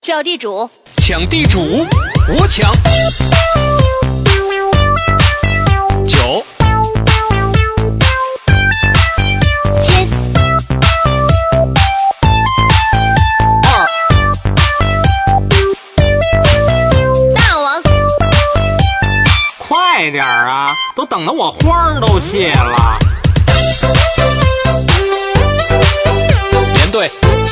找地主， 抢地主，我抢。9、 10、 2、 大王， 快点啊，都等得我花儿都谢了。 连队。